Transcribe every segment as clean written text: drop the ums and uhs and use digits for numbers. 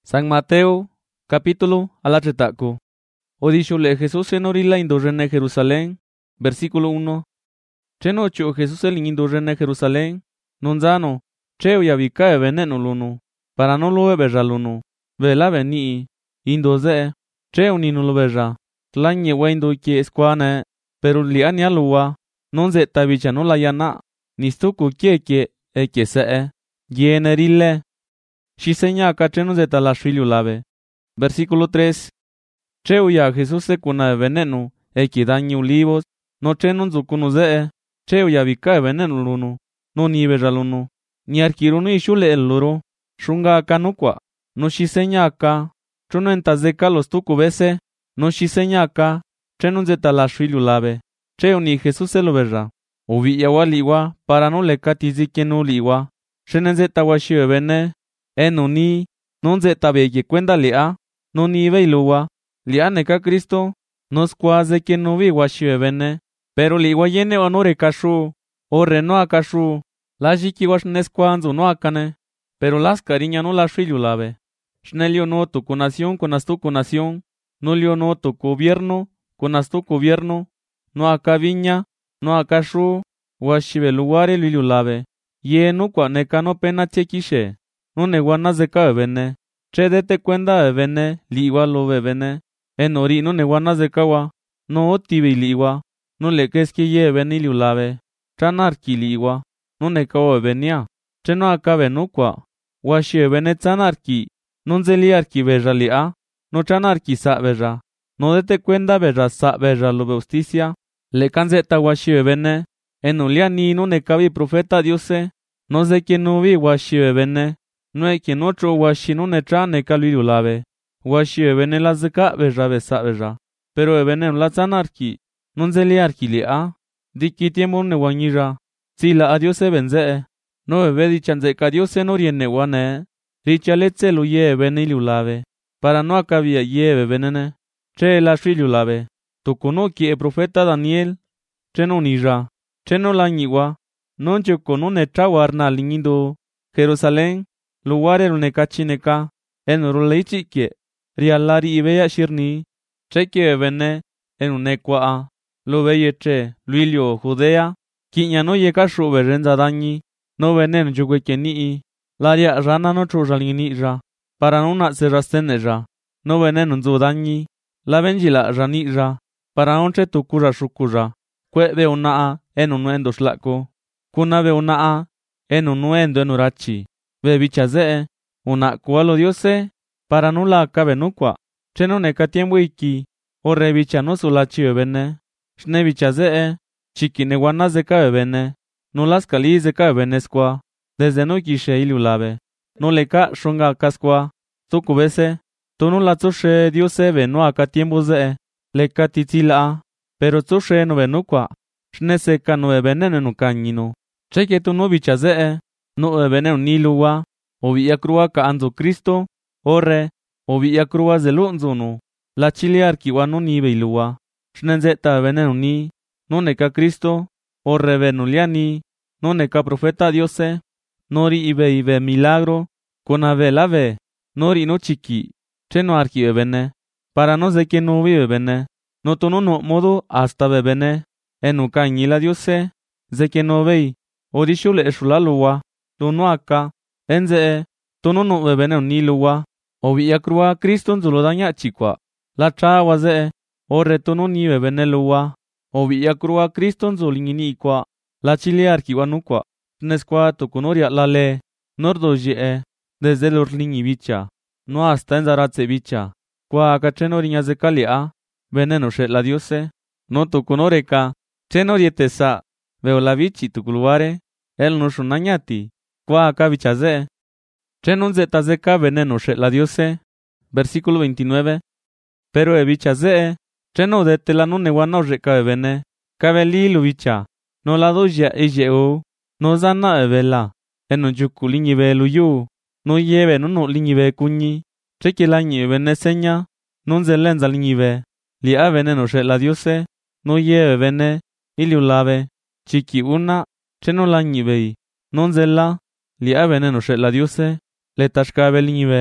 San Mateo, capítulo alatretaco. Odishule Jesús en orila indorrene Jerusalén, versículo 1. Cheno chu Jesús el indorrene Jerusalén, nonzano, cheo yabika veneno lunu, para no lo beberra lunu, vela veni, indoze, cheo ni no lo berra, tlanye wendo que esquane, pero liania lua, non ze tabicha no la yana, nistuku kieke, eke se, yenerile. Shisenya cacheno de talashilulave. Versículo 3. Cheuya Jesús se cuna veneno, daño olivos, no chenon zucunuze, cheuya vica veneno luno, no ni berraluno, ni arquiruno y shule el loro, shunga acanukwa, no shisenya acá, chono entazeka los tucubese, no shisenya acá, chenon de talashilulave, cheo ni Jesús se lo verra, uviya waliwa, para no le catizi que no liwa, shenen de tawashio bene, enuni, non ze tabe que cuenda lea, no ni veiluwa, lea neka Cristo, nos quase que no vi washio bene, pero liwa yene honore kashu, o reno akashu, la jiki wash nesquanzo no akane, pero las cariña no la shilulave. Schnelio no tu nación con astu nación, no lio no tu gobierno, con astu gobierno, no akaviña, no akashu, washibe luare lilulave, ye no kwa neka no pena chekishe. No neguana zeka bene, che dete cuenda bene, liwa lo bene, ori no neguana zekawa, no otibi liwa, no le keski ye beni liulave, chanarki liwa, no nekao benia, che no acabe nukwa, washi bene chanarki, non zeliarki beja lia, no chanarki sa beja, no dete cuenda beja sa beja lo justicia, le canzeta washi bene, liani no nekabi profeta diose, no sé quién no vi washi bene. No hay quien otro washi no netra ne kalulave. Washi bene la zeka beja besa beja. Pero bene la zanarki. Non zeliarki lia. Diki tiempo ne wanyira. Si la adios benze. No bedi chanze ka dios en oriene wane. Richa letze lo ye bene lulave. Para no acabia ye benene. Che la shilulave. Tu konoki e profeta Daniel. Che no nira. Che no la niwa. Non che kono netra warna lingindo. Jerusalén. Lugares lunecachineka, en uruleichique, rialari ibea shirni, cheque bene, en unequa, lo beyeche, luilio, judea, quiña no llega su berenza dañi, no venen yuguequeni, laria rana no chujalini para no nacerrastenera, no venen un dañi, la vengila ranira, para no che tucura shukura, que una en un nuendo slaco, cuna una en un nuendo en urachi. Bebichaze, una cualo diose, para no la acabe nukwa, cheno neka tiempo iki, o rebicha no sulachi bene, shnebichaze, chiquine guanas de cabe bene, no las calis de cabe benesqua, desde no quishe ilulave, no le ca shunga casqua, tukubese, tu no la tushe diose no acá tiempo ze, le ca titila, pero tushe no benukwa, shneseka no benene no cañino, cheque tu no bichaze. No bene ni luwa, o via crua ka anzo Cristo, orre, o via crua zelunzuno, la chiliar kiwa no ni beilua, shnenzeta bene ni, no neka Cristo, orre benuliani, no neka profeta diose, nori ibe milagro, con ave lave, nori no chiqui, cheno arki bene, para no sé quién no vive bene, no tono no modo hasta bebene, enuka la diose, ze que no vei, o dishule eshulalua. Tuno acá, enze, tuno no bebene ni luwa, o via crua Cristo zulo daña chiqua, la chawa ze, o retuno ni bebene luwa, o via crua Cristo zulingini qua, la chiliar kiwanukwa, nesqua tucunoria la le, nordo je, desde los bicha, no hasta en zaratse bicha, qua cacheno riñas de calia, veneno she la diose, no tucunoreca, cheno dietesa, veo la bichi tuculuare, el no shunañati. Qua acá bichaze. Chenon zetazeka veneno she la diose. Versículo 29. Pero bichaze. Cheno de telano neguano recabe bene. Cabeli lubicha. No la doya ejeu. No zana evela. Eno yuku liñibe luyu. No lleve no liñibe cuñi. Cheque la bene seña. Non zelenza liñibe. Lia veneno she la diose. No lleve bene. Iliulave. Chiqui una. Cheno la ñibei. Non zela. Lia veneno she la diose, le tashkabe linive,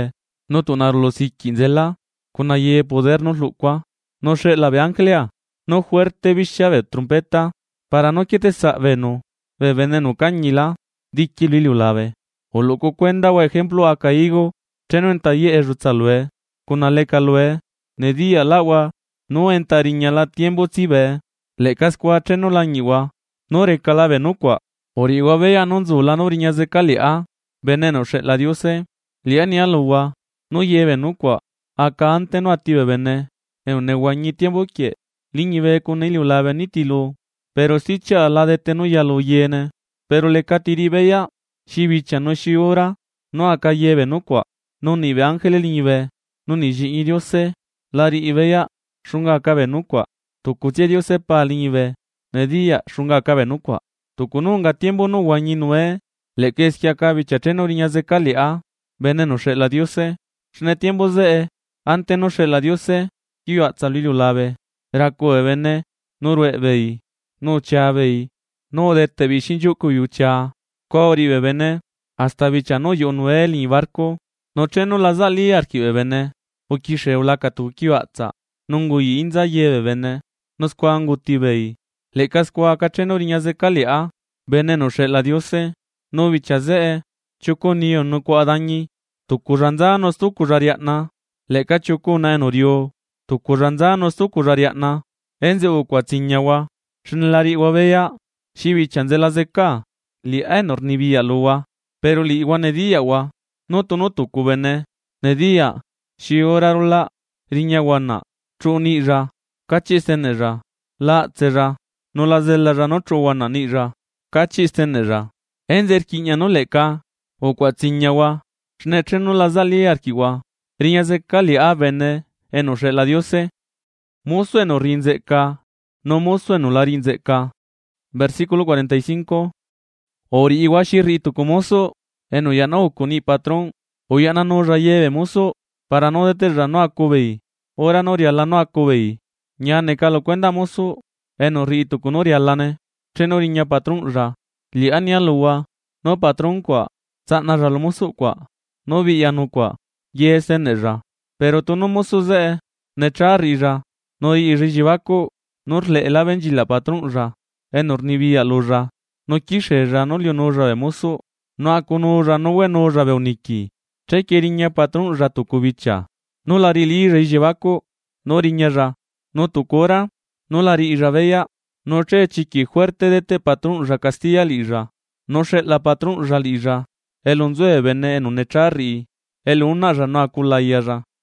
no tunarlo si quinzela, con aye poder nos lucua, no se la ve angelia, no fuerte bishave trompeta, para no que te sabe no, ve veneno cañila, diki liliulave, o loco cuenda o ejemplo a caigo, cheno en talle erutsalue, con aleca lue, ne di al agua, no entariña la tiempo tibe, le cascua cheno la ñiwa, no recalave nuqua, oriwa vea non zula no riñas de calia, veneno se la diose, liania lua, no lleve nuqua, acá ante no ative bene, en neguañi tiempo que, liñive con iliulave nitilu, pero si cha la de tenu ya lo llene, pero le catiri veya, si bicha no si ora, no acá lleve nuqua, no ni ve ángel liñive, no ni ji diose, lari ibeya, shunga cabe nuqua, tu cuche diose pa liñive, nedia shunga cabe nuqua, tu kununga tiempo no guañi nue, le que es que acá bicha cheno riñas de calia, veneno se la diose, shne tiempo ze, ante no se la diose, kiwa tsalilu lave, rako bene, no rue vei, no cha vei, no de te bishinju kuyucha, kori bebene, hasta bicha no yo nuel ni barco, no cheno la zali arki bebene, o kishe ulaka tu kiwatsa, nungu yi inza ye bebene, nos kwangu tibei, le casqua cacheno riñas de calia, veneno se la diose, no bicha ze, chuko niyo no kwa dañi, tu kuranza nos tu kurariatna, le cachuko na enorio, tu kuranza nos tu kurariatna, enze u kwa tinyawa, shinlari wabeya, shibi chanzela zeka, li enor ni via lua, pero li iwanedia wa, no tu kubene, nedia, shi orarula, riñawana, chuni ra, kachistenera, la tsera, no la zela no chuwana ni ra, kachistenera, enzer kiña no leka, o kwa tinyawa, shneche no la zali arkiwa, riña zeka li avene, enoshe la diose, mozo eno rinzeka, no mozo eno la rinzeka. Versículo 45. Ori iwashi ritu kumoso, eno ya no kuni patrón, o ya no rayeve mozo, para no deterra no akubei, ora no riala no akubei, ña nekalo cuenda mozo, eno ritu kunori alane, cheno riña patrón ra, li ania luwa, no patrón kwa, tsana ra lo mozo kwa, no villano kwa, yesen ra, pero tu no mozo ze, nechari ra, no irijivaco, no le la benji la patrón ra, enor ni via lo ra, no kishe ra no lio no ra de mozo, no akuno ra no bueno ra beuniki, che keriña patrón ra tu kubicha, no la rili rijivaco, no riña ra, no tu cora, no la ri rabeya, no che chiqui fuerte de te patrón ra Castilla li ra, no she la patrón ra li ra, el unzue bene en un echarri, el una ra no akulaya ra,